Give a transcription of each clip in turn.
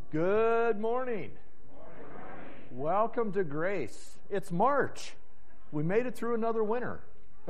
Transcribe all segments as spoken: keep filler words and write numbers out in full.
Good morning. Welcome to Grace. It's March. We made it through another winter.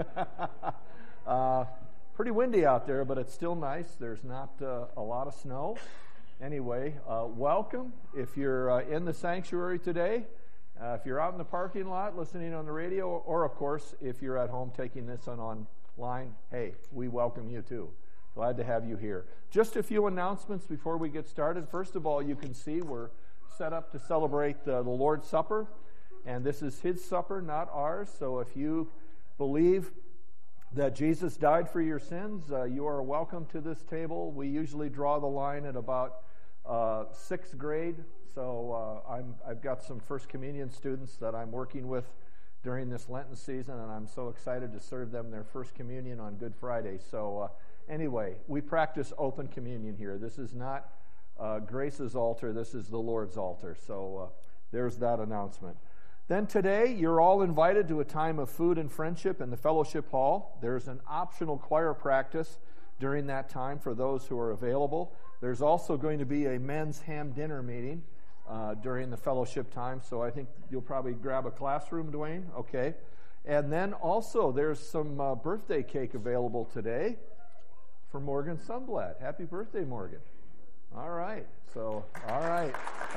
uh, pretty windy out there, but it's still nice. There's not uh, a lot of snow. Anyway, uh, welcome. If you're uh, in the sanctuary today, uh, if you're out in the parking lot listening on the radio, or of course, if you're at home taking this on online, hey, we welcome you too. Glad to have you here. Just a few announcements before we get started. First of all, you can see we're set up to celebrate uh, the Lord's Supper, and this is His supper, not ours. So if you believe that Jesus died for your sins, uh, you are welcome to this table. We usually draw the line at about uh, sixth grade. So uh, I'm, I've got some First Communion students that I'm working with during this Lenten season, and I'm so excited to serve them their First Communion on Good Friday. So uh, anyway, we practice open communion here. This is not uh, Grace's altar. This is the Lord's altar. So uh, there's that announcement. Then today, you're all invited to a time of food and friendship in the fellowship hall. There's an optional choir practice during that time for those who are available. There's also going to be a men's ham dinner meeting uh, during the fellowship time. So I think you'll probably grab a classroom, Dwayne. Okay. And then also there's some uh, birthday cake available today for Morgan Sunblad. Happy birthday, Morgan. All right. So, all right.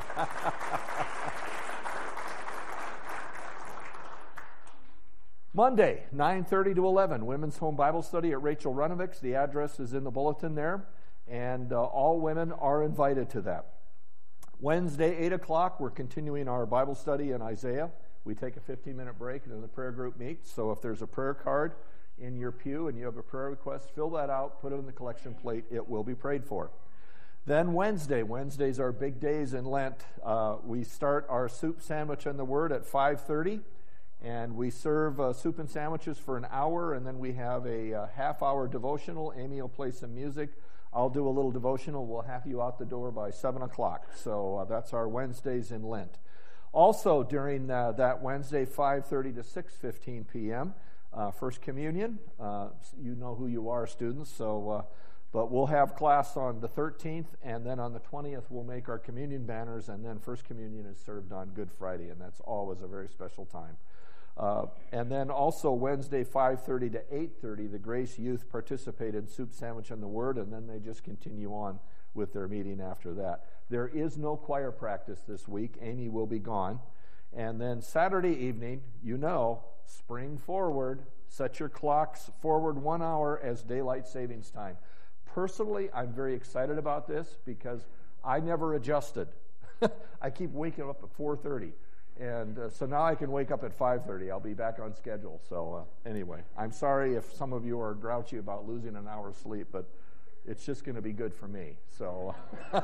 Monday, nine thirty to eleven, Women's Home Bible Study at Rachel Runovich's. The address is in the bulletin there, and uh, all women are invited to that. Wednesday, eight o'clock, we're continuing our Bible study in Isaiah. We take a fifteen-minute break, and then the prayer group meets. So if there's a prayer card in your pew and you have a prayer request, fill that out, put it in the collection plate. It will be prayed for. Then Wednesday. Wednesdays are big days in Lent. Uh, we start our soup, sandwich, and the Word at five thirty. And we serve uh, soup and sandwiches for an hour, and then we have a uh, half-hour devotional. Amy will play some music. I'll do a little devotional. We'll have you out the door by seven o'clock. So uh, that's our Wednesdays in Lent. Also, during uh, that Wednesday, five thirty to six fifteen p.m., uh, First Communion. Uh, you know who you are, students. So, uh, but we'll have class on the thirteenth, and then on the twentieth, we'll make our communion banners, and then First Communion is served on Good Friday, and that's always a very special time. Uh, and then also Wednesday, five thirty to eight thirty, the Grace Youth participate in Soup, Sandwich, and the Word, and then they just continue on with their meeting after that. There is no choir practice this week. Amy will be gone. And then Saturday evening, you know, spring forward, set your clocks forward one hour as daylight savings time. Personally, I'm very excited about this because I never adjusted. I keep waking up at four thirty. And uh, so now I can wake up at five thirty. I'll be back on schedule. So uh, anyway, I'm sorry if some of you are grouchy about losing an hour's sleep, but it's just going to be good for me. So,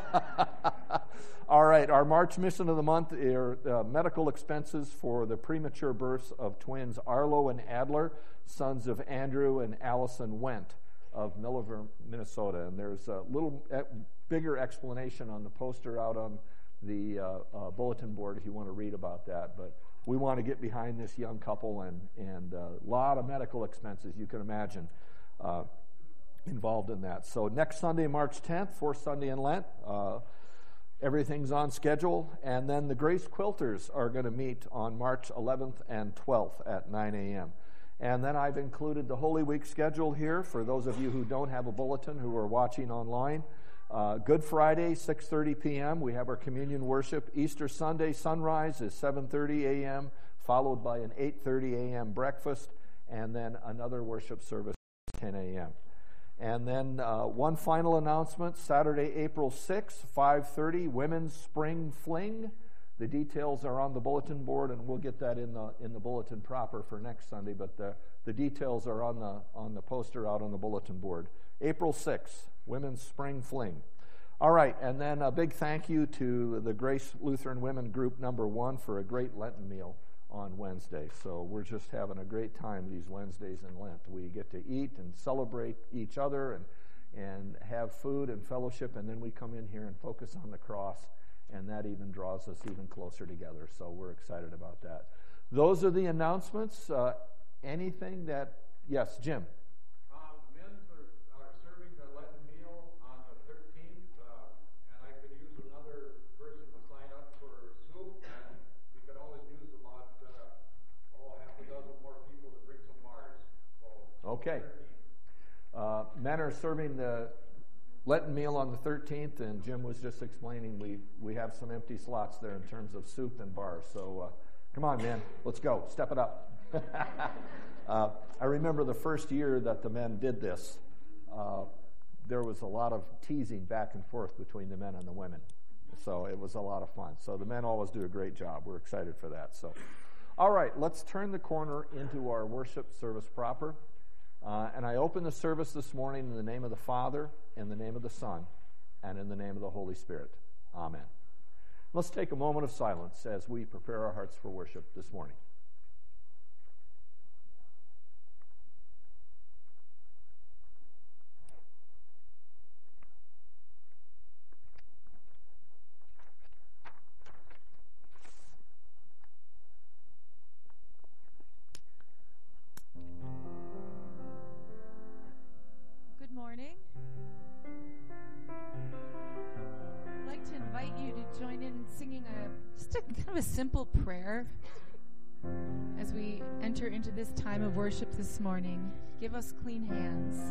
all right, our March mission of the month are uh, medical expenses for the premature births of twins Arlo and Adler, sons of Andrew and Allison Wendt of Millersville, Minnesota. And there's a little e- bigger explanation on the poster out on the uh, uh, bulletin board if you want to read about that. But we want to get behind this young couple, and and a uh, lot of medical expenses, you can imagine, uh, involved in that. So next Sunday, March tenth, fourth Sunday in Lent, uh, everything's on schedule. And then the Grace Quilters are going to meet on March eleventh and twelfth at nine a.m. And then I've included the Holy Week schedule here for those of you who don't have a bulletin, who are watching online. Uh, Good Friday, six thirty p.m., we have our communion worship. Easter Sunday sunrise is seven thirty a.m., followed by an eight thirty a.m. breakfast, and then another worship service at ten a.m. And then uh, one final announcement, Saturday, April sixth, five thirty, Women's Spring Fling. The details are on the bulletin board, and we'll get that in the in the bulletin proper for next Sunday, but the, the details are on the on the poster out on the bulletin board. April sixth, Women's Spring Fling. All right, and then a big thank you to the Grace Lutheran Women Group Number One for a great Lenten meal on Wednesday. So we're just having a great time these Wednesdays in Lent. We get to eat and celebrate each other and and have food and fellowship, and then we come in here and focus on the cross, and that even draws us even closer together. So we're excited about that. Those are the announcements. Uh, anything that, yes, Jim? Serving the Lenten meal on the thirteenth, uh, and I could use another person Okay. Uh, men are serving the Lenten meal on the thirteenth, and Jim was just explaining we, we have some empty slots there in terms of soup and bars. So uh, come on, men, let's go. Step it up. uh, I remember the first year that the men did this, uh, there was a lot of teasing back and forth between the men and the women. So it was a lot of fun. So the men always do a great job. We're excited for that. So, all right, let's turn the corner into our worship service proper. Uh, and I open the service this morning in the name of the Father, in the name of the Son, and in the name of the Holy Spirit. Amen. Let's take a moment of silence as we prepare our hearts for worship this morning. Kind of a simple prayer as we enter into this time of worship this morning. Give us clean hands.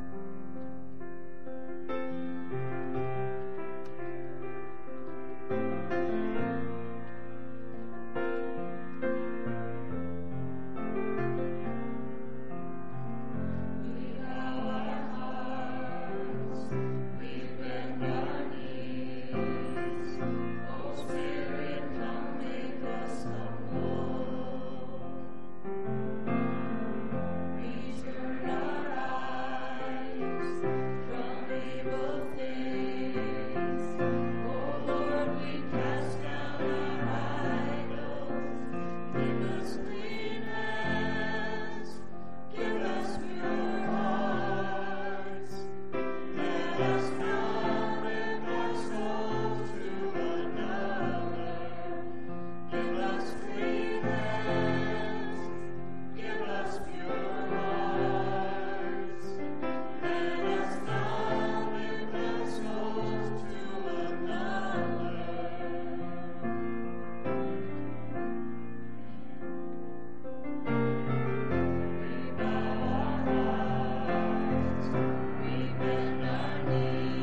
We bend our knees.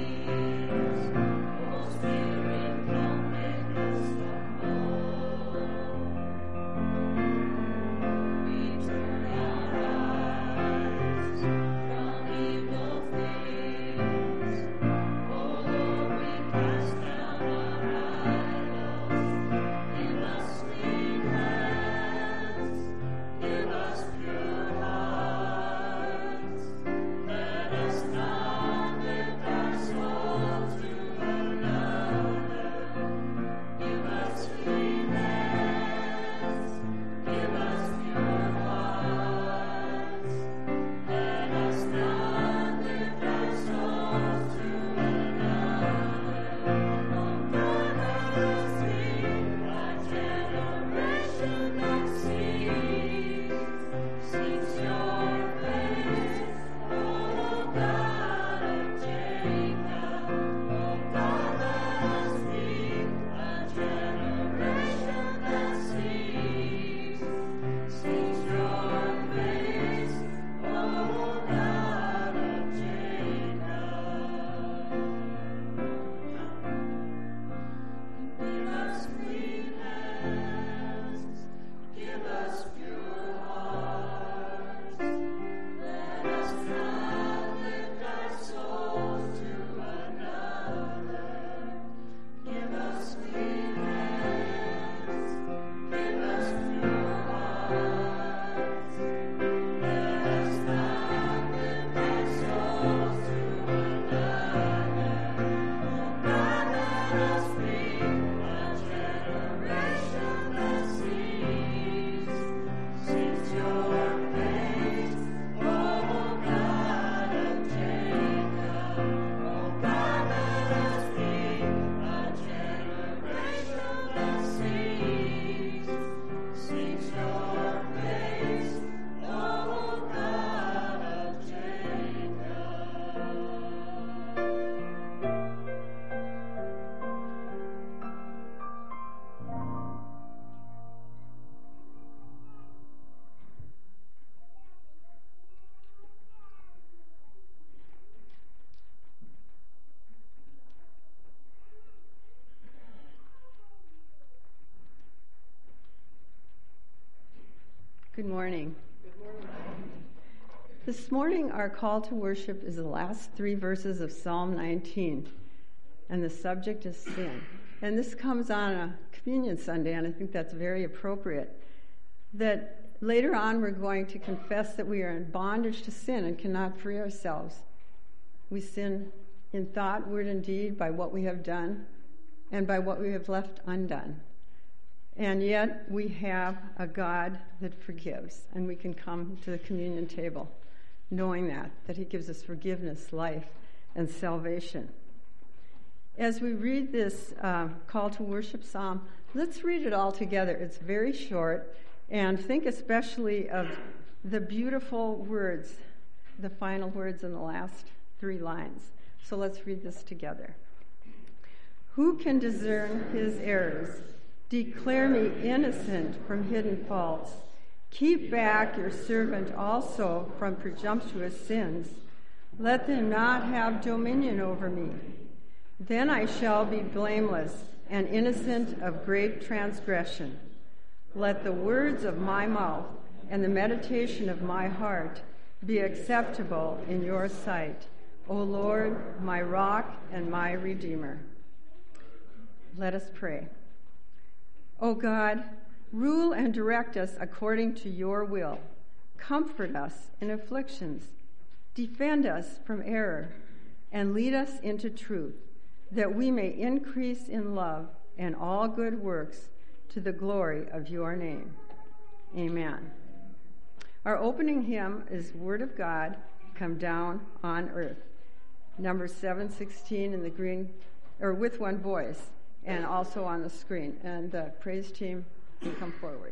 Good morning. Good morning. This morning, our call to worship is the last three verses of Psalm nineteen, and the subject is sin. And this comes on a Communion Sunday, and I think that's very appropriate. That later on, we're going to confess that we are in bondage to sin and cannot free ourselves. We sin in thought, word, and deed by what we have done and by what we have left undone. And yet we have a God that forgives, and we can come to the communion table knowing that, that he gives us forgiveness, life, and salvation. As we read this uh, call to worship psalm, let's read it all together. It's very short, and think especially of the beautiful words, the final words in the last three lines. So let's read this together. Who can discern his errors? Declare me innocent from hidden faults. Keep back your servant also from presumptuous sins. Let them not have dominion over me. Then I shall be blameless and innocent of great transgression. Let the words of my mouth and the meditation of my heart be acceptable in your sight, O Lord, my rock and my redeemer. Let us pray. O God, rule and direct us according to your will. Comfort us in afflictions. Defend us from error, and lead us into truth, that we may increase in love and all good works to the glory of your name. Amen. Our opening hymn is Word of God, Come Down on Earth, number seven sixteen in the green, or with one voice, and also on the screen. And the praise team can come forward.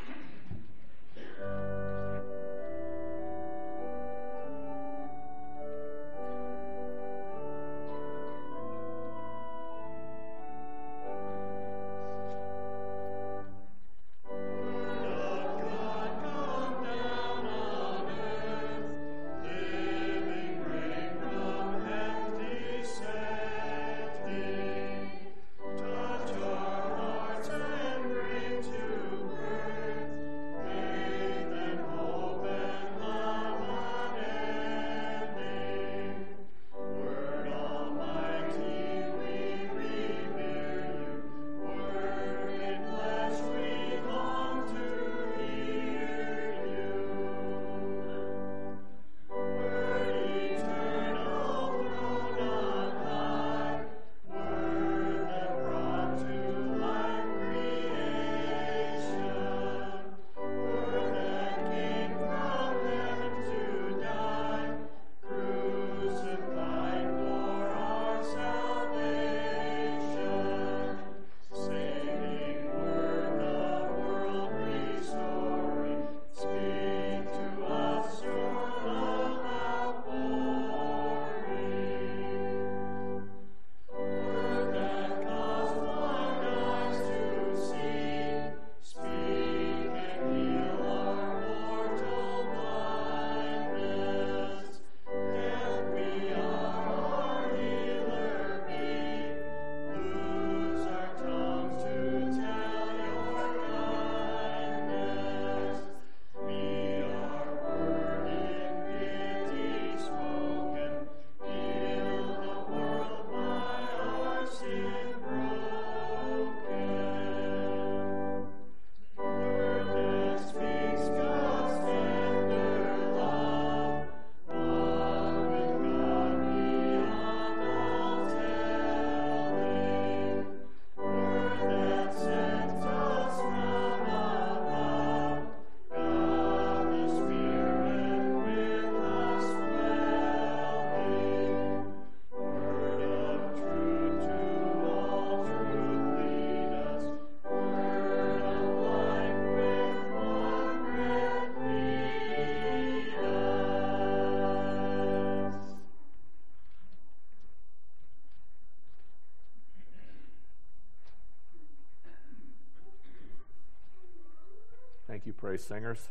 Thank you, praise singers.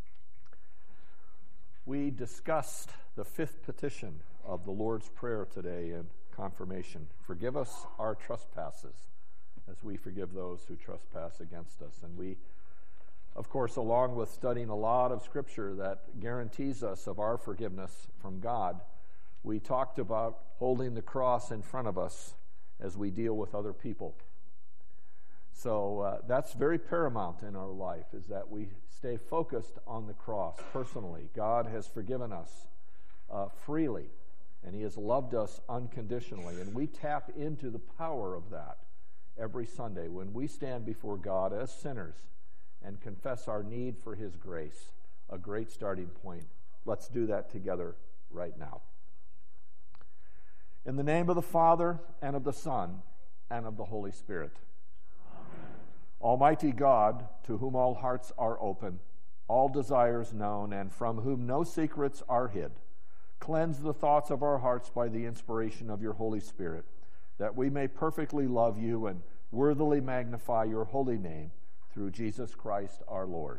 We discussed the fifth petition of the Lord's Prayer today in confirmation. Forgive us our trespasses as we forgive those who trespass against us. And we Of course, along with studying a lot of Scripture that guarantees us of our forgiveness from God, we talked about holding the cross in front of us as we deal with other people. So uh, that's very paramount in our life, is that we stay focused on the cross personally. God has forgiven us uh, freely, and He has loved us unconditionally, and we tap into the power of that every Sunday when we stand before God as sinners and confess our need for His grace, a great starting point. Let's do that together right now. In the name of the Father, and of the Son, and of the Holy Spirit. Amen. Almighty God, to whom all hearts are open, all desires known, and from whom no secrets are hid, cleanse the thoughts of our hearts by the inspiration of your Holy Spirit, that we may perfectly love you and worthily magnify your holy name, through Jesus Christ our Lord.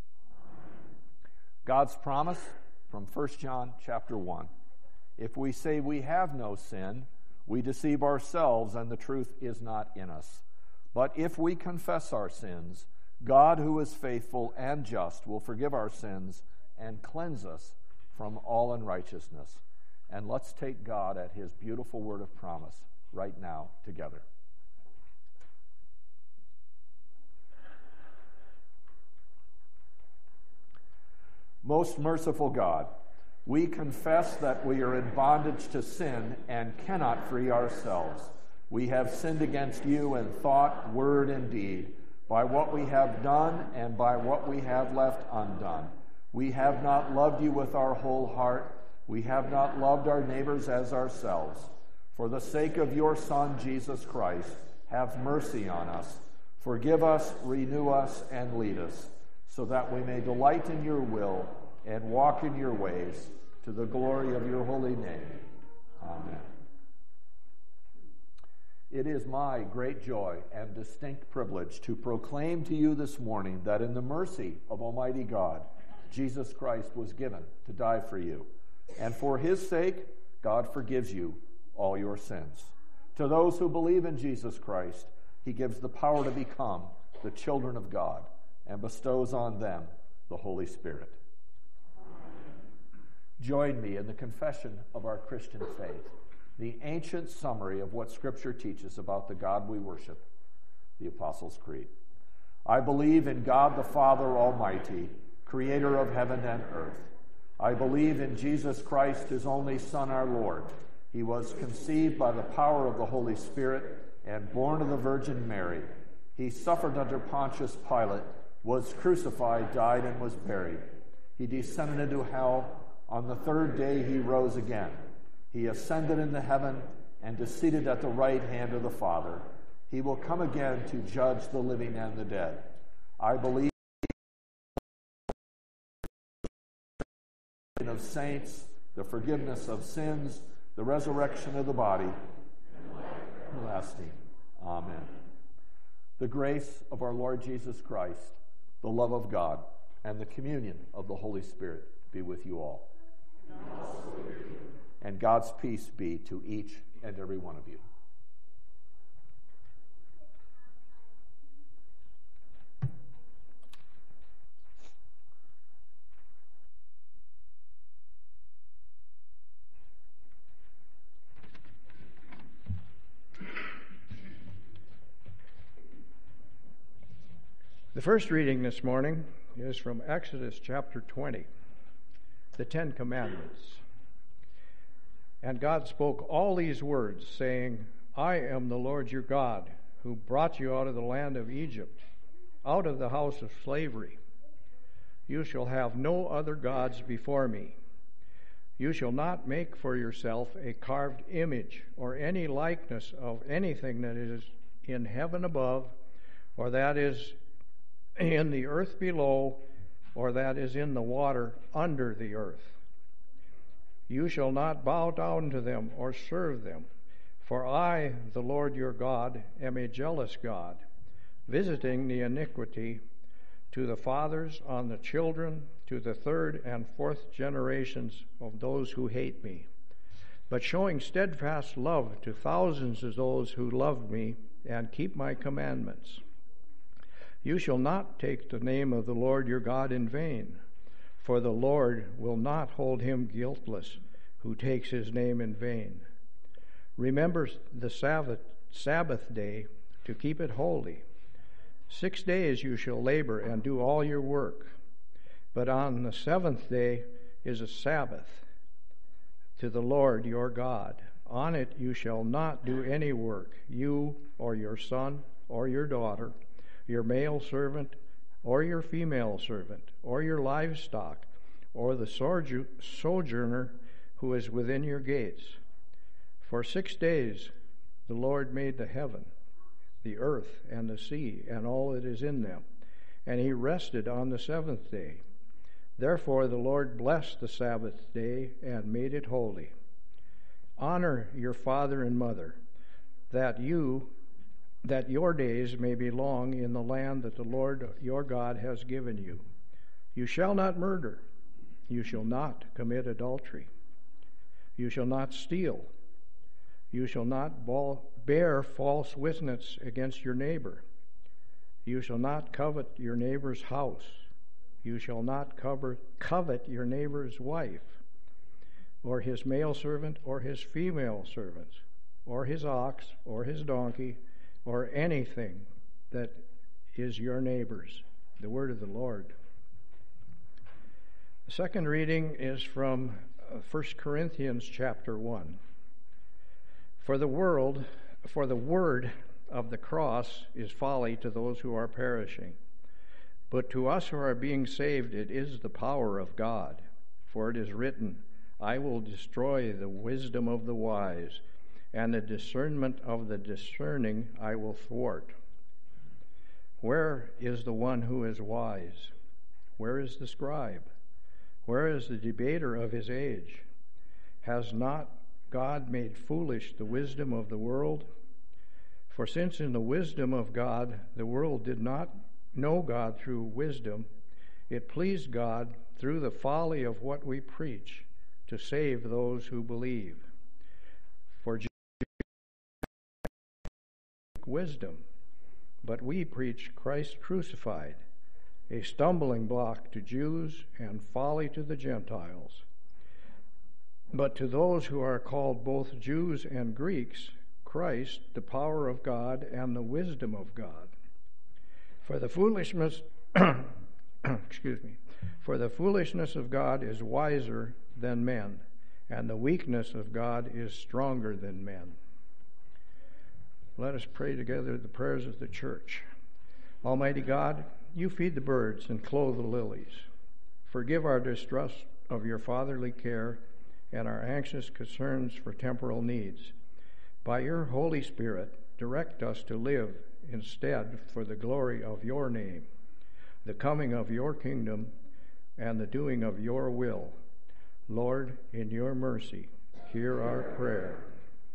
God's promise from First John chapter one. If we say we have no sin, we deceive ourselves and the truth is not in us. But if we confess our sins, God, who is faithful and just, will forgive our sins and cleanse us from all unrighteousness. And let's take God at His beautiful word of promise right now together. Most merciful God, we confess that we are in bondage to sin and cannot free ourselves. We have sinned against you in thought, word, and deed, by what we have done and by what we have left undone. We have not loved you with our whole heart. We have not loved our neighbors as ourselves. For the sake of your Son, Jesus Christ, have mercy on us. Forgive us, renew us, and lead us, so that we may delight in your will and walk in your ways, to the glory of your holy name. Amen. It is my great joy and distinct privilege to proclaim to you this morning that in the mercy of Almighty God, Jesus Christ was given to die for you. And for His sake, God forgives you all your sins. To those who believe in Jesus Christ, He gives the power to become the children of God and bestows on them the Holy Spirit. Join me in the confession of our Christian faith, the ancient summary of what Scripture teaches about the God we worship, the Apostles' Creed. I believe in God the Father Almighty, creator of heaven and earth. I believe in Jesus Christ, His only Son, our Lord. He was conceived by the power of the Holy Spirit and born of the Virgin Mary. He suffered under Pontius Pilate, was crucified, died, and was buried. He descended into hell. On the third day he rose again. He ascended into heaven and is seated at the right hand of the Father. He will come again to judge the living and the dead. I believe in the saints, the forgiveness of sins, the resurrection of the body, and life everlasting. Amen. The grace of our Lord Jesus Christ, the love of God, and the communion of the Holy Spirit be with you all. And God's peace be to each and every one of you. The first reading this morning is from Exodus chapter twenty, the Ten Commandments. And God spoke all these words, saying, I am the Lord your God, who brought you out of the land of Egypt, out of the house of slavery. You shall have no other gods before me. You shall not make for yourself a carved image or any likeness of anything that is in heaven above, or that is in the earth below, or that is in the water under the earth. You shall not bow down to them or serve them, for I, the Lord your God, am a jealous God, visiting the iniquity to the fathers on the children, to the third and fourth generations of those who hate me, but showing steadfast love to thousands of those who love me and keep my commandments. You shall not take the name of the Lord your God in vain, for the Lord will not hold him guiltless who takes his name in vain. Remember the Sabbath, Sabbath day to keep it holy. Six days you shall labor and do all your work, but on the seventh day is a Sabbath to the Lord your God. On it you shall not do any work, you or your son or your daughter, your male servant or your female servant, or your livestock, or the sojourner who is within your gates. For six days the Lord made the heaven, the earth, and the sea, and all that is in them, and he rested on the seventh day. Therefore the Lord blessed the Sabbath day and made it holy. Honor your father and mother, that you that your days may be long in the land that the Lord your God has given you. You shall not murder. You shall not commit adultery. You shall not steal. You shall not bear false witness against your neighbor. You shall not covet your neighbor's house. You shall not cover, covet your neighbor's wife, or his male servant, or his female servant, or his ox, or his donkey, or anything that is your neighbor's. The word of the Lord. The second reading is from First Corinthians chapter one. For the world, for the word of the cross is folly to those who are perishing, but to us who are being saved it is the power of God. For it is written, I will destroy the wisdom of the wise, and the discernment of the discerning I will thwart. Where is the one who is wise? Where is the scribe? Where is the debater of his age? Has not God made foolish the wisdom of the world? For since in the wisdom of God the world did not know God through wisdom, it pleased God through the folly of what we preach to save those who believe. For wisdom, but we preach Christ crucified, a stumbling block to Jews and folly to the Gentiles. But to those who are called both Jews and Greeks, Christ, the power of God and the wisdom of God. For the foolishness excuse me, for the foolishness of God is wiser than men, and the weakness of God is stronger than men. Let us pray together the prayers of the church. Almighty God, you feed the birds and clothe the lilies. Forgive our distrust of your fatherly care and our anxious concerns for temporal needs. By your Holy Spirit, direct us to live instead for the glory of your name, the coming of your kingdom, and the doing of your will. Lord, in your mercy, hear our prayer.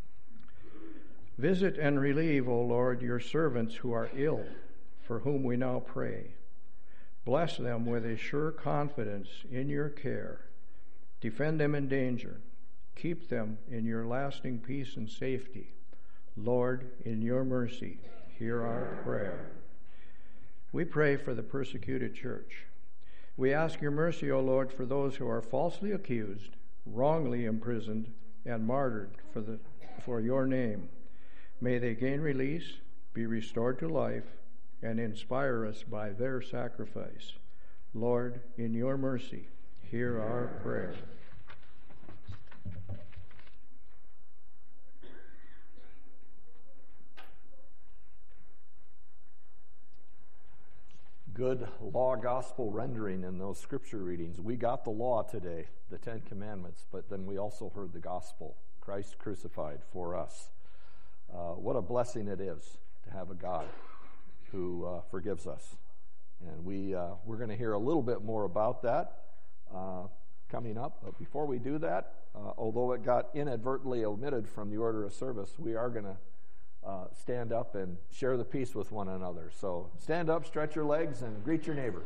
Visit and relieve, O Lord, your servants who are ill, for whom we now pray. Bless them with a sure confidence in your care. Defend them in danger. Keep them in your lasting peace and safety. Lord, in your mercy, hear our prayer. We pray for the persecuted church. We ask your mercy, O Lord, for those who are falsely accused, wrongly imprisoned, and martyred for the for your name. May they gain release, be restored to life, and inspire us by their sacrifice. Lord, in your mercy, hear our prayer. Good law gospel rendering in those scripture readings. We got the law today, the Ten Commandments, but then we also heard the gospel, Christ crucified for us. Uh, what a blessing it is to have a God who uh, forgives us. And we, uh, we're going to hear a little bit more about that uh, coming up. But before we do that, uh, although it got inadvertently omitted from the order of service, we are going to uh, stand up and share the peace with one another. So stand up, stretch your legs, and greet your neighbor.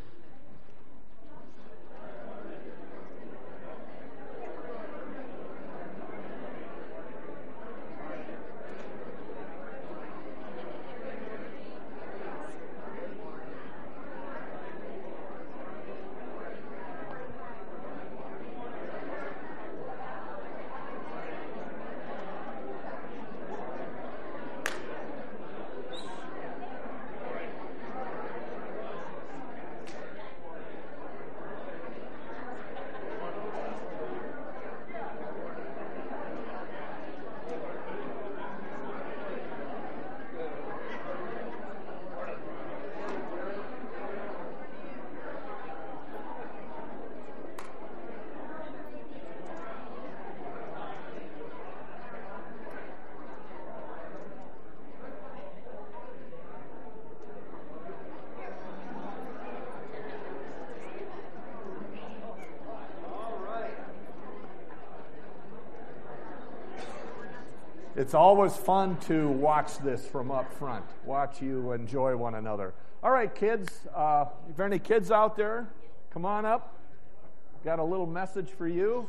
It's always fun to watch this from up front. Watch you enjoy one another. All right, kids. Uh, if there are any kids out there, come on up. Got a little message for you.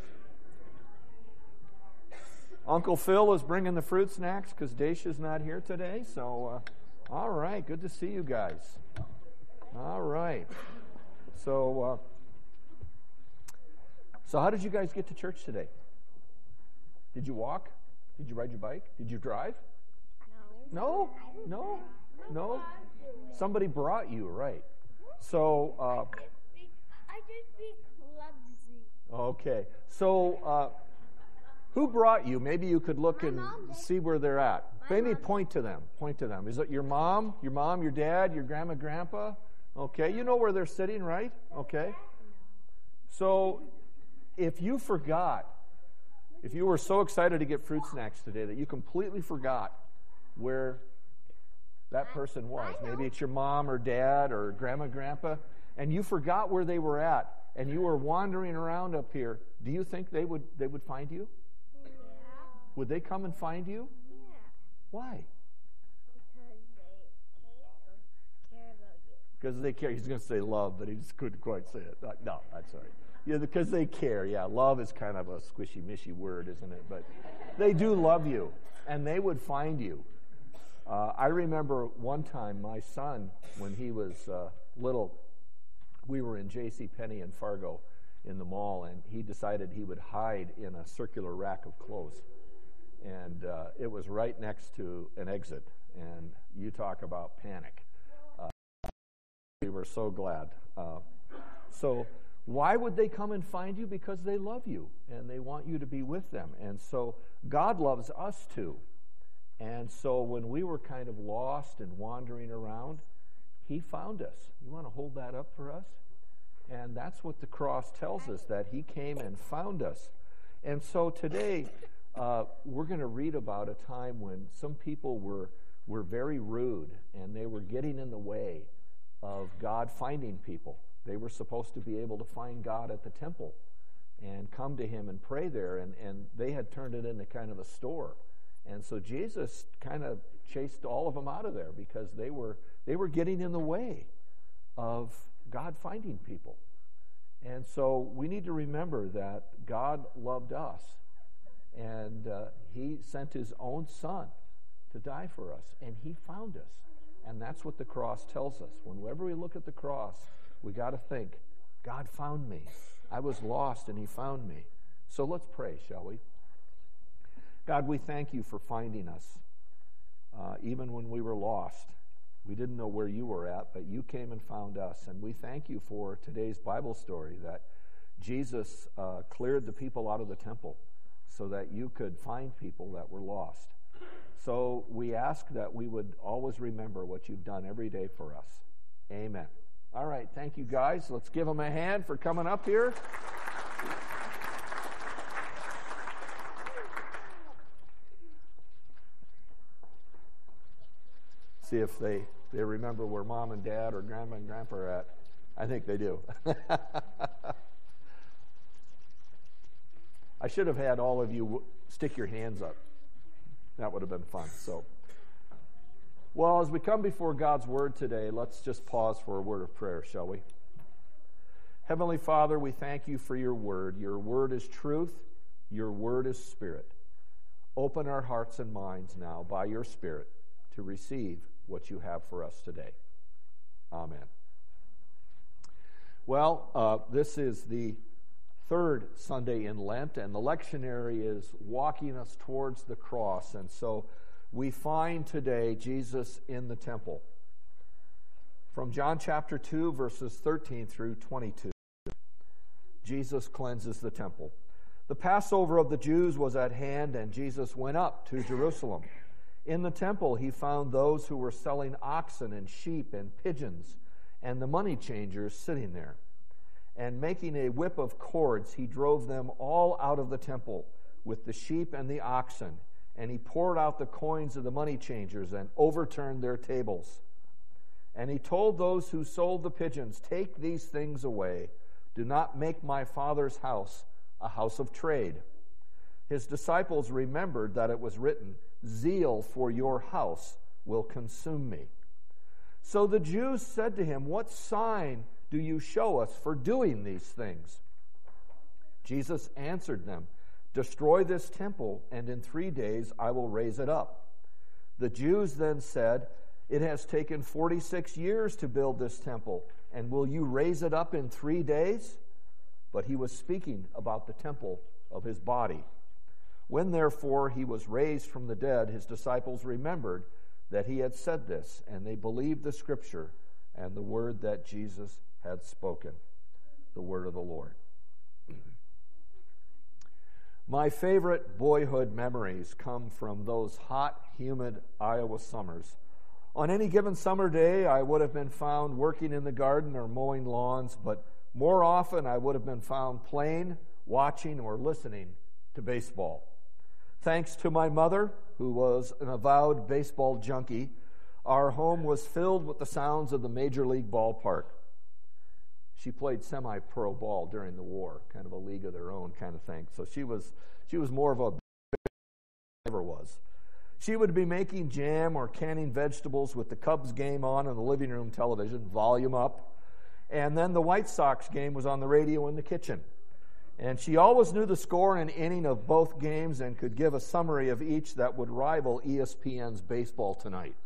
Uncle Phil is bringing the fruit snacks because Dacia's not here today. So, uh, all right, good to see you guys. All right. So, uh, so how did you guys get to church today? Did you walk? Did you ride your bike? Did you drive? No. No? No? No? Somebody brought you, right. So, uh, I just be clumsy. Okay. So, uh, who brought you? Maybe you could look My and mom did. see where they're at. My Maybe mom point to them. Point to them. Is it your mom? Your mom, your dad, your grandma, grandpa? Okay. You know where they're sitting, right? Okay. So, if you forgot, if you were so excited to get fruit snacks today that you completely forgot where that person was, maybe it's your mom or dad or grandma, grandpa, and you forgot where they were at, and you were wandering around up here, do you think they would they would find you? Yeah. Would they come and find you? Yeah. Why? Because they care, care about you. Because they care. He's going to say love, but he just couldn't quite say it. Uh, No, that's all right. Yeah, because they care. Yeah, love is kind of a squishy-mishy word, isn't it? But they do love you, and they would find you. Uh, I remember one time my son, when he was uh, little, we were in JCPenney in Fargo in the mall, and he decided he would hide in a circular rack of clothes. And uh, it was right next to an exit, and you talk about panic. Uh, we were so glad. Uh, so why would they come and find you? Because they love you, and they want you to be with them. And so God loves us too. And so when we were kind of lost and wandering around, he found us. You want to hold that up for us? And that's what the cross tells us, that he came and found us. And so today, uh, we're going to read about a time when some people were, were very rude, and they were getting in the way of God finding people. They were supposed to be able to find God at the temple and come to him and pray there, and, and they had turned it into kind of a store. And so Jesus kind of chased all of them out of there because they were they were getting in the way of God finding people. And so we need to remember that God loved us, and uh, he sent his own son to die for us, and he found us. And that's what the cross tells us. Whenever we look at the cross, we got to think, God found me. I was lost, and he found me. So let's pray, shall we? God, we thank you for finding us, uh, even when we were lost. We didn't know where you were at, but you came and found us. And we thank you for today's Bible story, that Jesus uh, cleared the people out of the temple so that you could find people that were lost. So we ask that we would always remember what you've done every day for us. Amen. All right, thank you guys. Let's give them a hand for coming up here. See if they, they remember where mom and dad or grandma and grandpa are at. I think they do. I should have had all of you w- stick your hands up. That would have been fun. So, well, as we come before God's word today, let's just pause for a word of prayer, shall we? Heavenly Father, we thank you for your word. Your word is truth. Your word is spirit. Open our hearts and minds now by your spirit to receive what you have for us today. Amen. Well, uh, this is the third Sunday in Lent, and the lectionary is walking us towards the cross. And so we find today Jesus in the temple. From John chapter two, verses thirteen through twenty-two, Jesus cleanses the temple. The Passover of the Jews was at hand, and Jesus went up to Jerusalem. In the temple, he found those who were selling oxen and sheep and pigeons, and the money changers sitting there. And making a whip of cords, he drove them all out of the temple with the sheep and the oxen. And he poured out the coins of the money changers and overturned their tables. And he told those who sold the pigeons, "Take these things away. Do not make my Father's house a house of trade." His disciples remembered that it was written, "Zeal for your house will consume me." So the Jews said to him, "What sign do you show us for doing these things?" Jesus answered them, "Destroy this temple, and in three days I will raise it up." The Jews then said, "It has taken forty-six years to build this temple, and will you raise it up in three days?" But he was speaking about the temple of his body. When therefore he was raised from the dead, his disciples remembered that he had said this, and they believed the scripture and the word that Jesus had spoken. The word of the Lord. My favorite boyhood memories come from those hot, humid Iowa summers. On any given summer day, I would have been found working in the garden or mowing lawns, but more often I would have been found playing, watching, or listening to baseball. Thanks to my mother, who was an avowed baseball junkie, our home was filled with the sounds of the Major League ballpark. She played semi-pro ball during the war, kind of a league of their own kind of thing. So she was she was more of a ever was. She would be making jam or canning vegetables with the Cubs game on on the living room television, volume up, and then the White Sox game was on the radio in the kitchen. And she always knew the score and inning of both games and could give a summary of each that would rival E S P N's Baseball Tonight.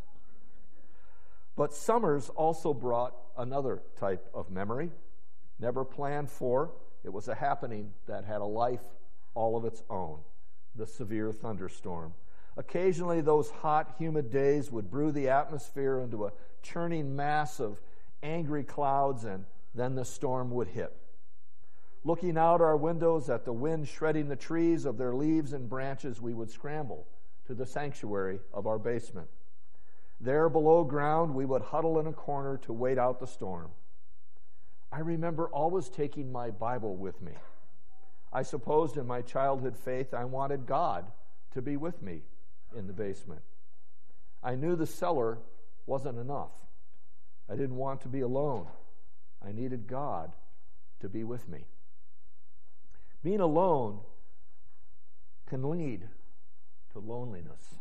But summers also brought another type of memory, never planned for. It was a happening that had a life all of its own, the severe thunderstorm. Occasionally, those hot, humid days would brew the atmosphere into a churning mass of angry clouds, and then the storm would hit. Looking out our windows at the wind shredding the trees of their leaves and branches, we would scramble to the sanctuary of our basement. There below ground, we would huddle in a corner to wait out the storm. I remember always taking my Bible with me. I supposed in my childhood faith I wanted God to be with me in the basement. I knew the cellar wasn't enough. I didn't want to be alone. I needed God to be with me. Being alone can lead to loneliness.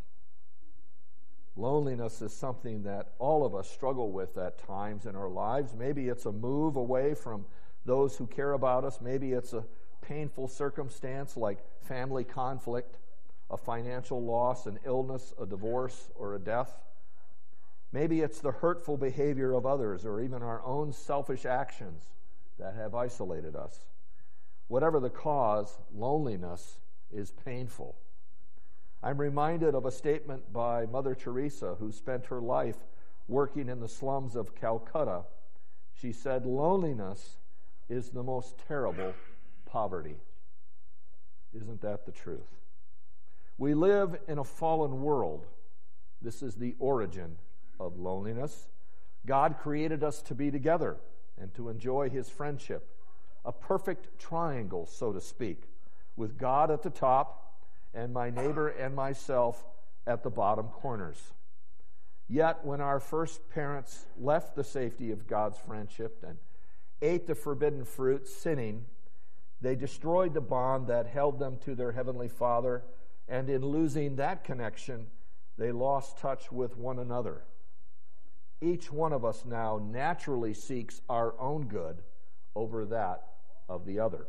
Loneliness is something that all of us struggle with at times in our lives. Maybe it's a move away from those who care about us. Maybe it's a painful circumstance like family conflict, a financial loss, an illness, a divorce, or a death. Maybe it's the hurtful behavior of others or even our own selfish actions that have isolated us. Whatever the cause, loneliness is painful. I'm reminded of a statement by Mother Teresa, who spent her life working in the slums of Calcutta. She said, "Loneliness is the most terrible poverty." Isn't that the truth? We live in a fallen world. This is the origin of loneliness. God created us to be together and to enjoy His friendship, a perfect triangle, so to speak, with God at the top and my neighbor and myself at the bottom corners. Yet when our first parents left the safety of God's friendship and ate the forbidden fruit, sinning, they destroyed the bond that held them to their Heavenly Father, and in losing that connection, they lost touch with one another. Each one of us now naturally seeks our own good over that of the other.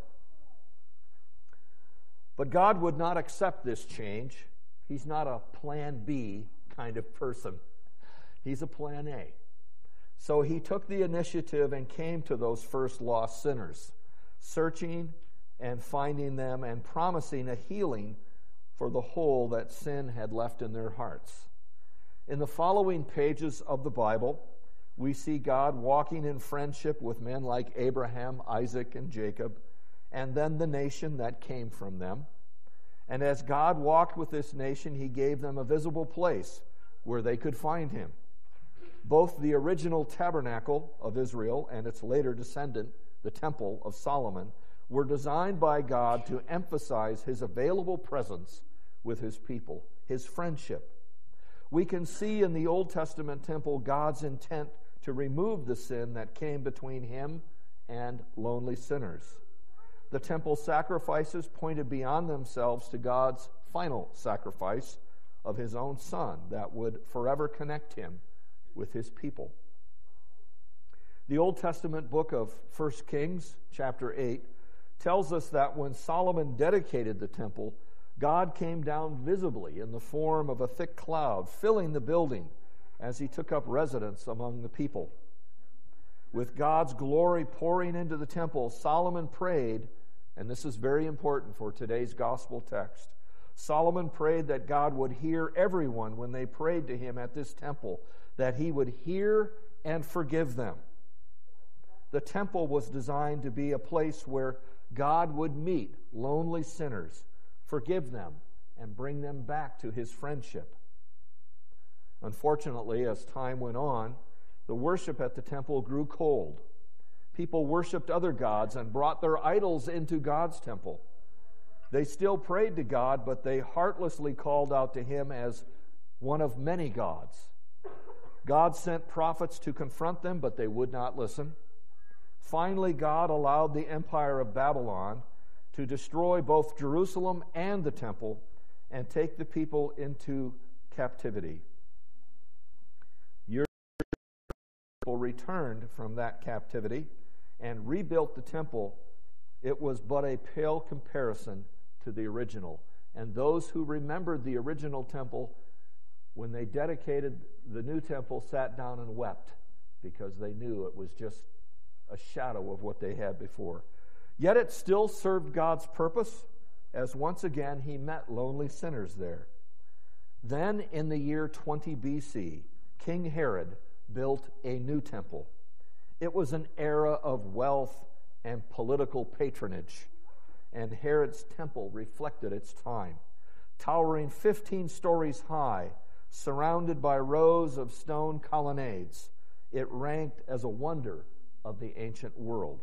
But God would not accept this change. He's not a plan B kind of person. He's a plan A. So He took the initiative and came to those first lost sinners, searching and finding them and promising a healing for the hole that sin had left in their hearts. In the following pages of the Bible, we see God walking in friendship with men like Abraham, Isaac, and Jacob, and then the nation that came from them. And as God walked with this nation, He gave them a visible place where they could find Him. Both the original tabernacle of Israel and its later descendant, the Temple of Solomon, were designed by God to emphasize His available presence with His people, His friendship. We can see in the Old Testament temple God's intent to remove the sin that came between Him and lonely sinners. the temple sacrifices pointed beyond themselves to God's final sacrifice of his own Son that would forever connect him with his people. The Old Testament book of First Kings, chapter eight, tells us that when Solomon dedicated the temple, God came down visibly in the form of a thick cloud, filling the building as he took up residence among the people. With God's glory pouring into the temple, Solomon prayed, and this is very important for today's gospel text, Solomon prayed that God would hear everyone when they prayed to him at this temple, that he would hear and forgive them. The temple was designed to be a place where God would meet lonely sinners, forgive them, and bring them back to his friendship. Unfortunately, as time went on, the worship at the temple grew cold. People worshiped other gods and brought their idols into God's temple. They still prayed to God, but they heartlessly called out to him as one of many gods. God sent prophets to confront them, but they would not listen. Finally, God allowed the empire of Babylon to destroy both Jerusalem and the temple and take the people into captivity. Years later, people returned from that captivity and rebuilt the temple. It was but a pale comparison to the original. And those who remembered the original temple, when they dedicated the new temple, sat down and wept because they knew it was just a shadow of what they had before. Yet it still served God's purpose, as once again he met lonely sinners there. Then, in the year twenty B C, King Herod built a new temple. It was an era of wealth and political patronage, and Herod's temple reflected its time. Towering fifteen stories high, surrounded by rows of stone colonnades, it ranked as a wonder of the ancient world.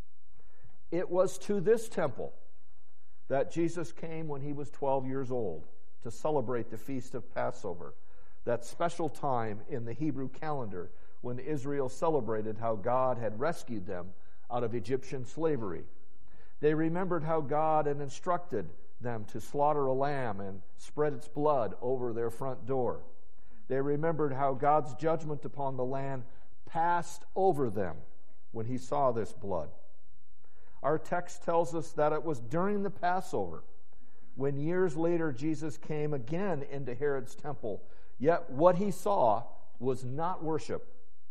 It was to this temple that Jesus came when he was twelve years old to celebrate the Feast of Passover, that special time in the Hebrew calendar when Israel celebrated how God had rescued them out of Egyptian slavery. They remembered how God had instructed them to slaughter a lamb and spread its blood over their front door. They remembered how God's judgment upon the land passed over them when he saw this blood. Our text tells us that it was during the Passover, when years later Jesus came again into Herod's temple, yet what he saw was not worship,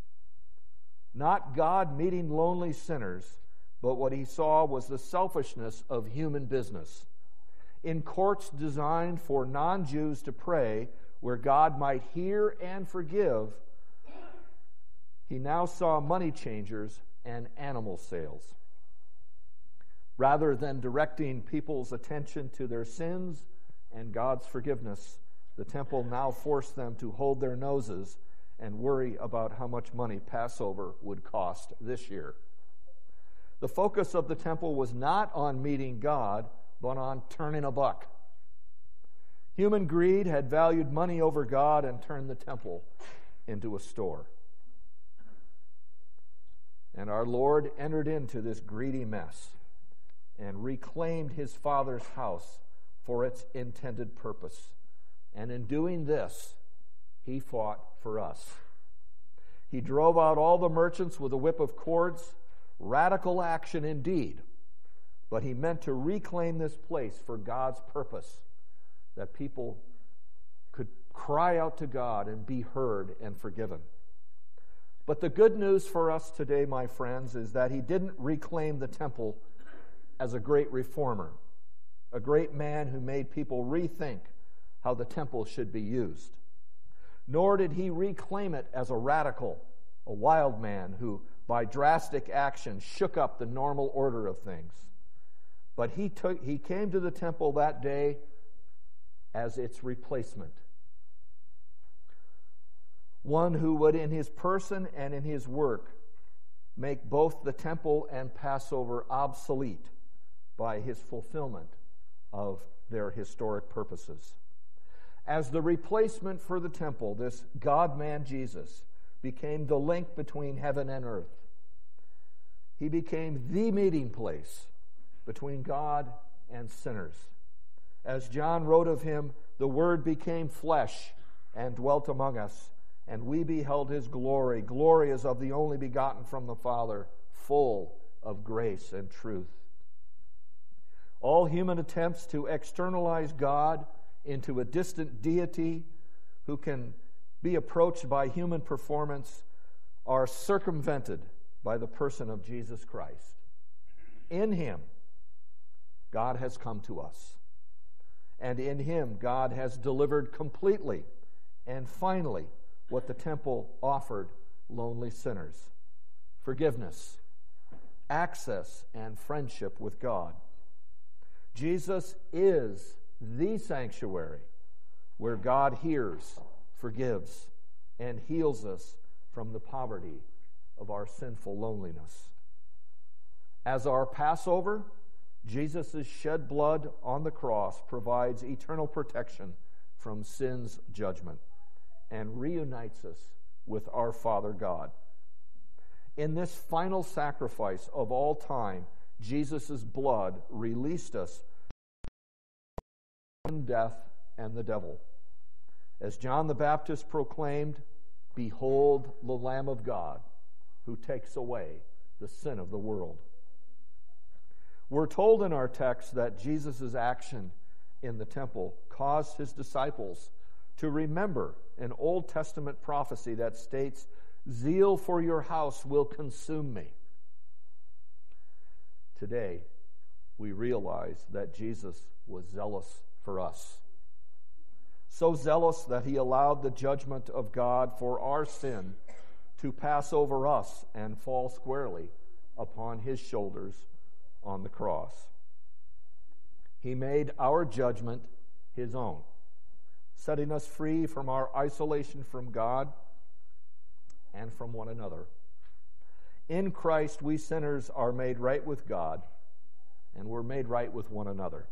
not God meeting lonely sinners, but what he saw was the selfishness of human business. In courts designed for non-Jews to pray, where God might hear and forgive, he now saw money changers and animal sales. Rather than directing people's attention to their sins and God's forgiveness, the temple now forced them to hold their noses and worry about how much money Passover would cost this year. The focus of the temple was not on meeting God, but on turning a buck. Human greed had valued money over God and turned the temple into a store. And our Lord entered into this greedy mess and reclaimed his Father's house for its intended purpose. And in doing this, he fought for us. He drove out all the merchants with a whip of cords. Radical action indeed. But he meant to reclaim this place for God's purpose, that people could cry out to God and be heard and forgiven. But the good news for us today, my friends, is that he didn't reclaim the temple as a great reformer, a great man who made people rethink how the temple should be used. Nor did he reclaim it as a radical, a wild man who, by drastic action, shook up the normal order of things. But he took, he came to the temple that day as its replacement. One who would, in his person and in his work, make both the temple and Passover obsolete by his fulfillment of their historic purposes. As the replacement for the temple, this God-man Jesus became the link between heaven and earth. He became the meeting place between God and sinners. As John wrote of him, the Word became flesh and dwelt among us, and we beheld his glory. Glory as of the only begotten from the Father, full of grace and truth. All human attempts to externalize God into a distant deity who can be approached by human performance are circumvented by the person of Jesus Christ. In him, God has come to us. And in him, God has delivered completely and finally what the temple offered lonely sinners: forgiveness, access, and friendship with God. Jesus is the sanctuary where God hears, forgives, and heals us from the poverty of our sinful loneliness. As our Passover, Jesus' shed blood on the cross provides eternal protection from sin's judgment and reunites us with our Father God. In this final sacrifice of all time, Jesus' blood released us from death and the devil. As John the Baptist proclaimed, "Behold the Lamb of God who takes away the sin of the world." We're told in our text that Jesus' action in the temple caused his disciples to remember an Old Testament prophecy that states, "Zeal for your house will consume me." Today, we realize that Jesus was zealous for us. So zealous that he allowed the judgment of God for our sin to pass over us and fall squarely upon his shoulders on the cross. He made our judgment his own, setting us free from our isolation from God and from one another. In Christ, we sinners are made right with God, and we're made right with one another.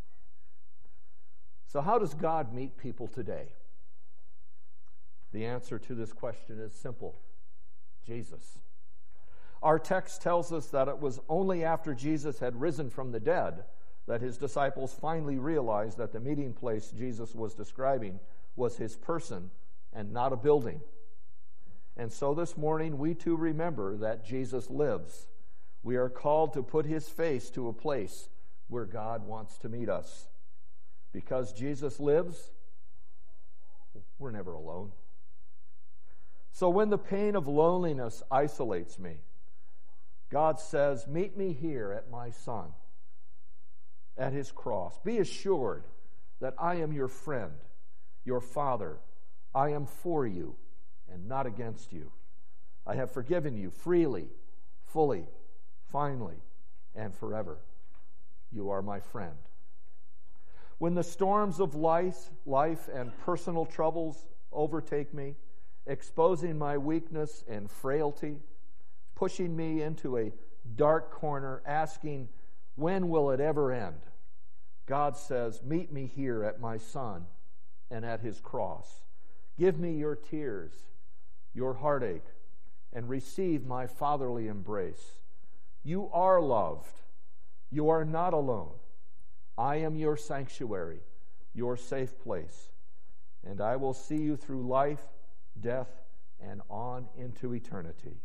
So how does God meet people today? The answer to this question is simple: Jesus. Our text tells us that it was only after Jesus had risen from the dead that his disciples finally realized that the meeting place Jesus was describing was his person and not a building. And so this morning we too remember that Jesus lives. We are called to put his face to a place where God wants to meet us. Because Jesus lives, we're never alone. So when the pain of loneliness isolates me, God says, "Meet me here at my Son, at his cross. Be assured that I am your friend, your Father. I am for you and not against you. I have forgiven you freely, fully, finally, and forever. You are my friend." When the storms of life, life and personal troubles overtake me, exposing my weakness and frailty, pushing me into a dark corner, asking, "When will it ever end?" God says, "Meet me here at my Son and at his cross. Give me your tears, your heartache, and receive my fatherly embrace. You are loved. You are not alone. I am your sanctuary, your safe place, and I will see you through life, death, and on into eternity."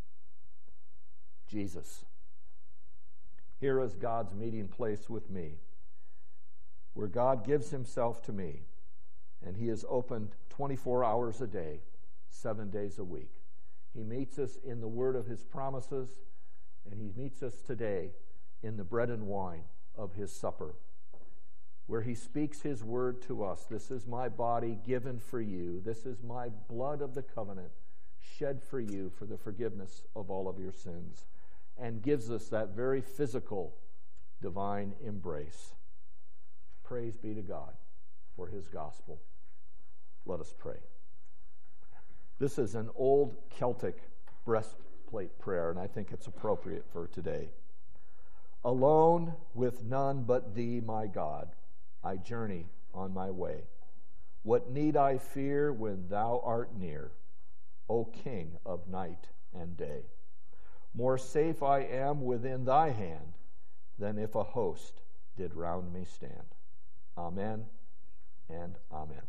Jesus. Here is God's meeting place with me, where God gives himself to me, and he is opened twenty-four hours a day, seven days a week. He meets us in the word of his promises, and he meets us today in the bread and wine of his supper, where he speaks his word to us. "This is my body given for you. This is my blood of the covenant shed for you for the forgiveness of all of your sins," and gives us that very physical divine embrace. Praise be to God for his gospel. Let us pray. This is an old Celtic breastplate prayer, and I think it's appropriate for today. "Alone, with none but thee, my God, I journey on my way. What need I fear when thou art near, O King of night and day? More safe I am within thy hand than if a host did round me stand. Amen and amen.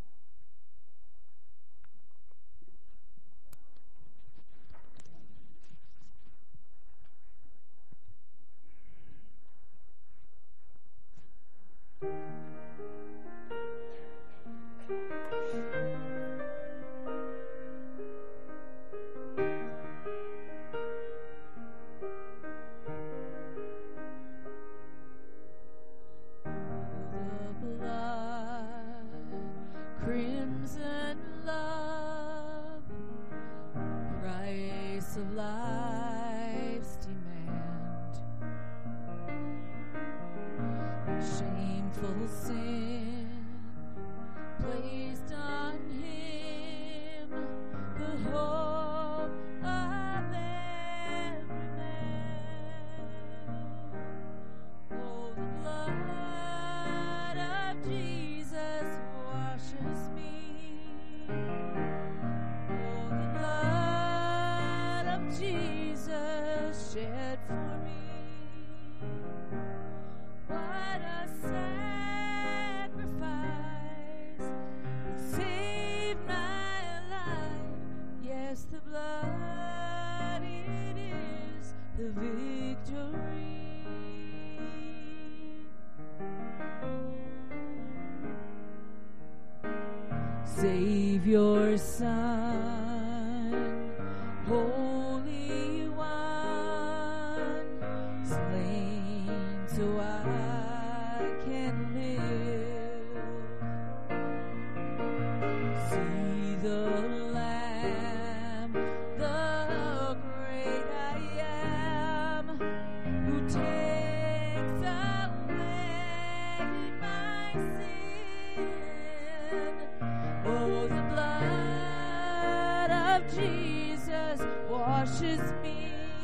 Savior, Son, Holy One, slain so I can live. See the Lamb, the great I am, who takes away my sin. Oh, the blood of Jesus washes me.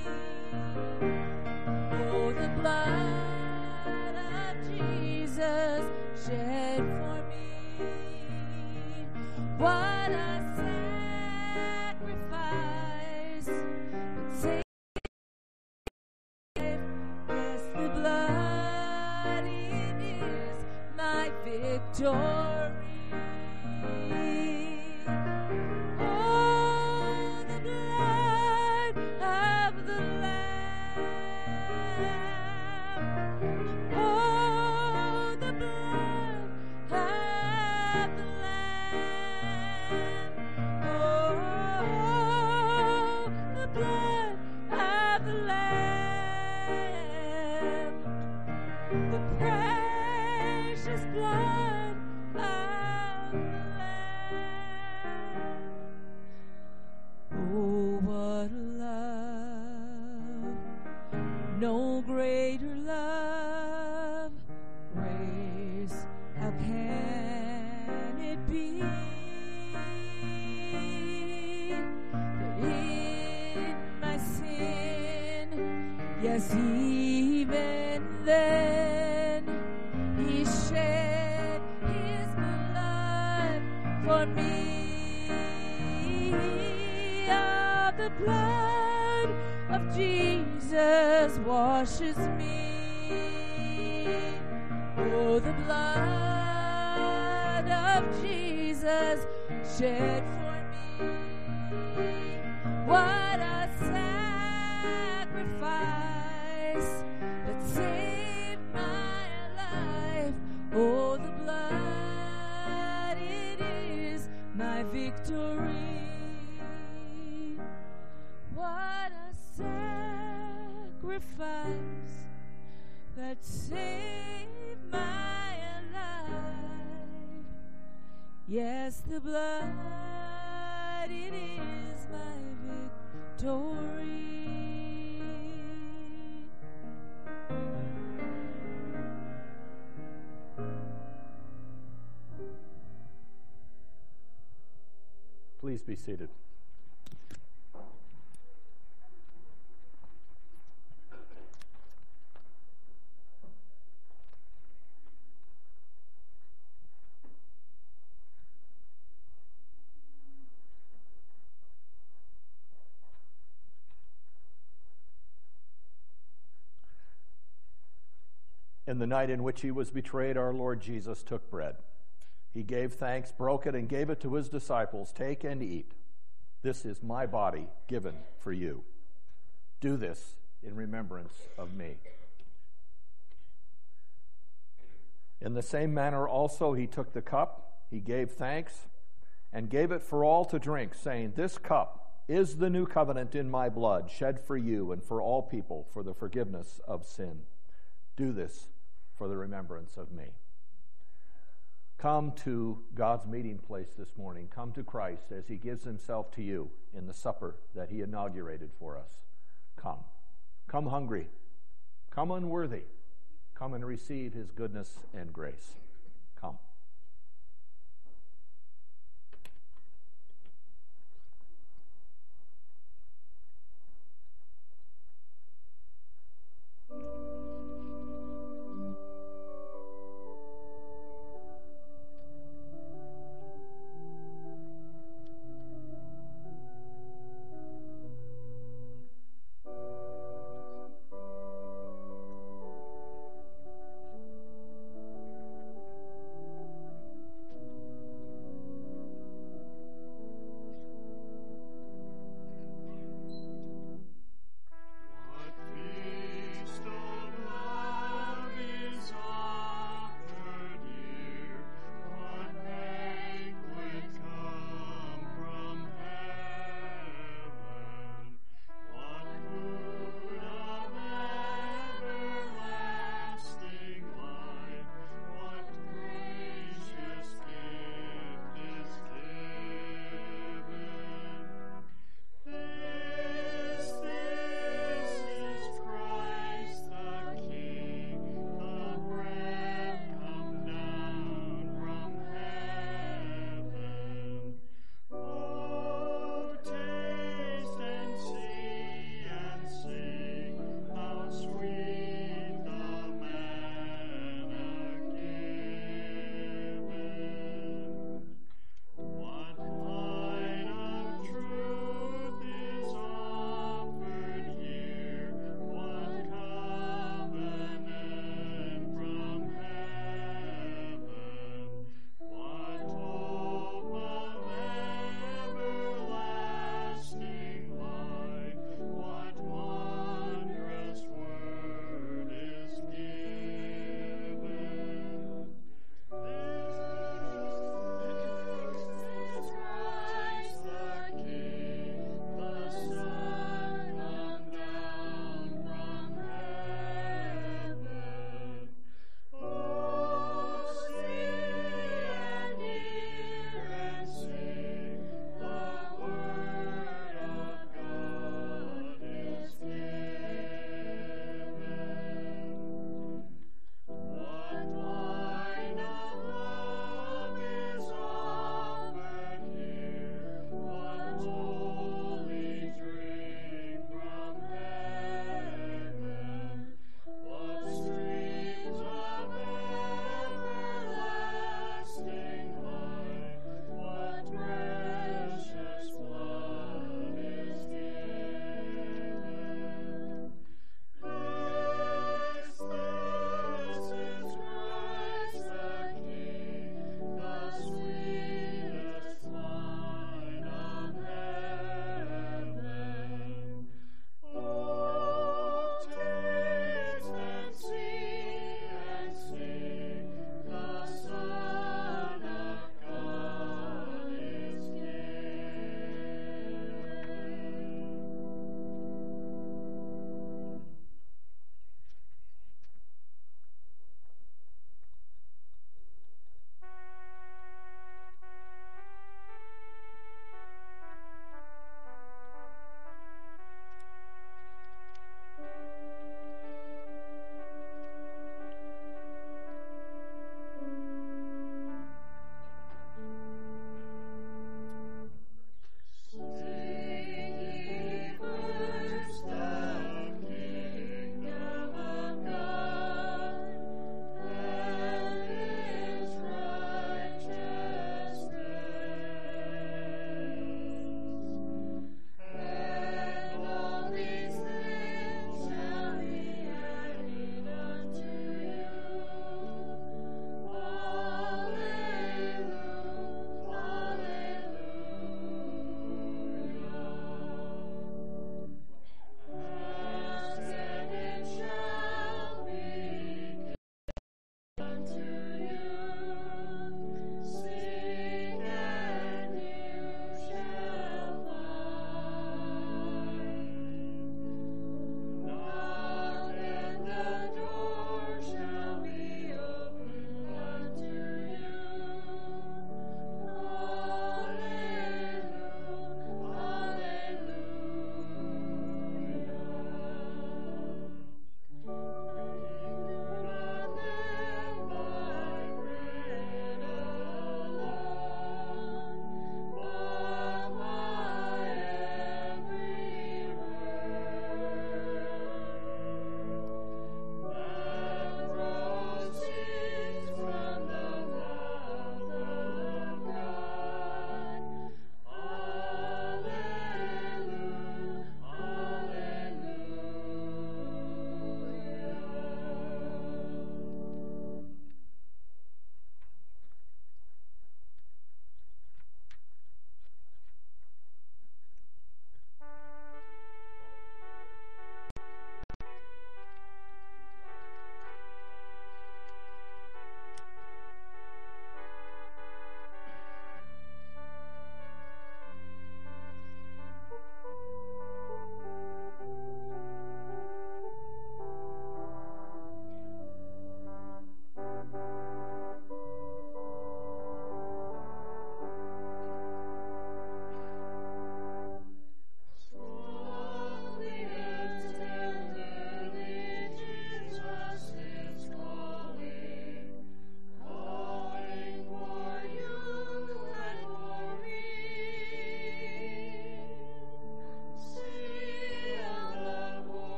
Oh, the blood of Jesus shed for me. What a sacrifice. Save life. Yes, the blood, it is my victory. Yes, even then, He shed His blood for me. Oh, the blood of Jesus washes me. Oh, the blood of Jesus shed for me. What a sacrifice that saved my life. Oh, the blood, it is my victory. What a sacrifice that saved my life. Yes, the blood, it is my victory. Please be seated. In the night in which he was betrayed, our Lord Jesus took bread. He gave thanks, broke it, and gave it to his disciples. Take and eat. This is my body given for you. Do this in remembrance of me. In the same manner also he took the cup. He gave thanks and gave it for all to drink, saying, This cup is the new covenant in my blood, shed for you and for all people for the forgiveness of sin. Do this for the remembrance of me. Come to God's meeting place this morning. Come to Christ as he gives himself to you in the supper that he inaugurated for us. Come. Come hungry. Come unworthy. Come and receive his goodness and grace. Come.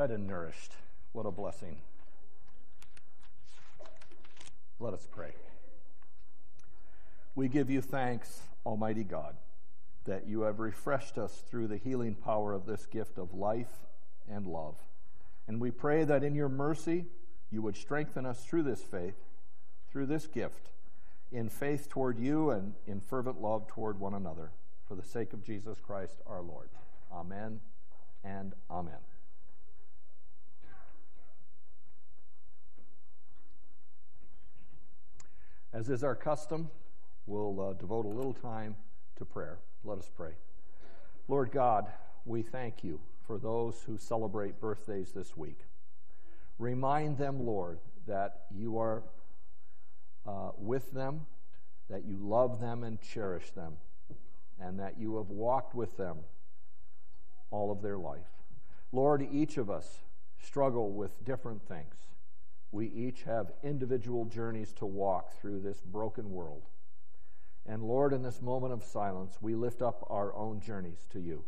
fed and nourished. What a blessing. Let us pray. We give you thanks, Almighty God, that you have refreshed us through the healing power of this gift of life and love. And we pray that in your mercy, you would strengthen us through this faith, through this gift, in faith toward you and in fervent love toward one another, for the sake of Jesus Christ our Lord. Amen and amen. As is our custom, we'll uh, devote a little time to prayer. Let us pray. Lord God, we thank you for those who celebrate birthdays this week. Remind them, Lord, that you are uh, with them, that you love them and cherish them, and that you have walked with them all of their life. Lord, each of us struggle with different things. We each have individual journeys to walk through this broken world. And Lord, in this moment of silence, we lift up our own journeys to you.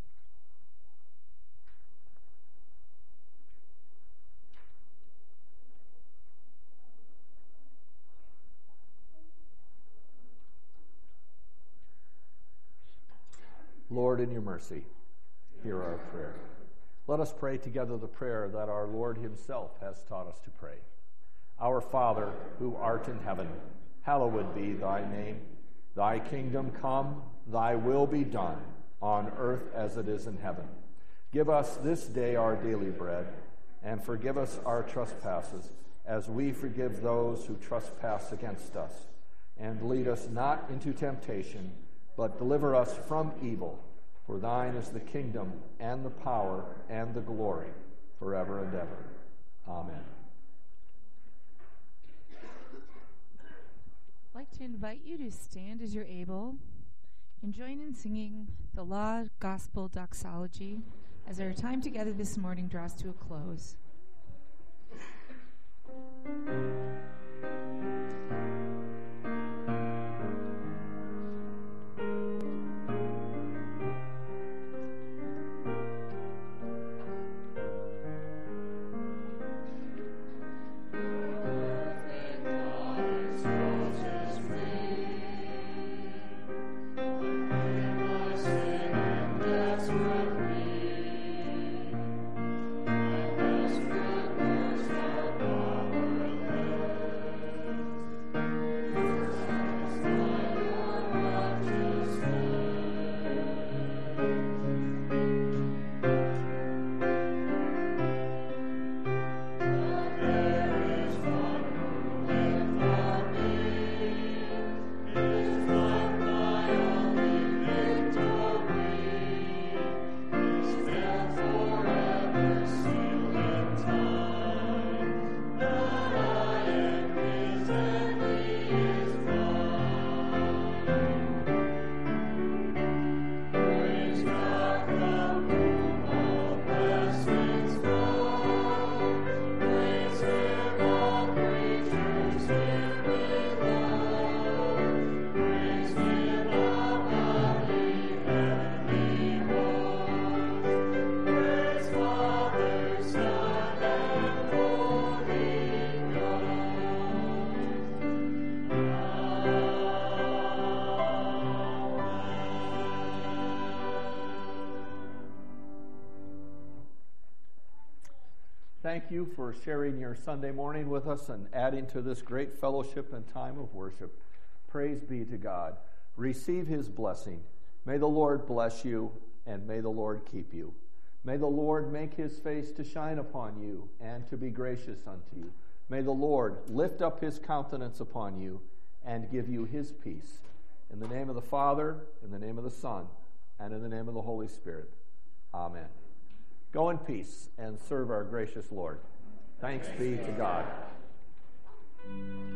Lord, in your mercy, hear our prayer. Let us pray together the prayer that our Lord himself has taught us to pray. Our Father, who art in heaven, hallowed be thy name. Thy kingdom come, thy will be done, on earth as it is in heaven. Give us this day our daily bread, and forgive us our trespasses, as we forgive those who trespass against us. And lead us not into temptation, but deliver us from evil. For thine is the kingdom, and the power, and the glory, forever and ever. Amen. I'd like to invite you to stand as you're able and join in singing the Law Gospel Doxology as our time together this morning draws to a close. Thank you for sharing your Sunday morning with us and adding to this great fellowship and time of worship. Praise be to God. Receive his blessing. May the Lord bless you, and may the Lord keep you. May the Lord make his face to shine upon you and to be gracious unto you. May the Lord lift up his countenance upon you and give you his peace. In the name of the Father, in the name of the Son, and in the name of the Holy Spirit. Amen. Go in peace and serve our gracious Lord. Thanks be to God.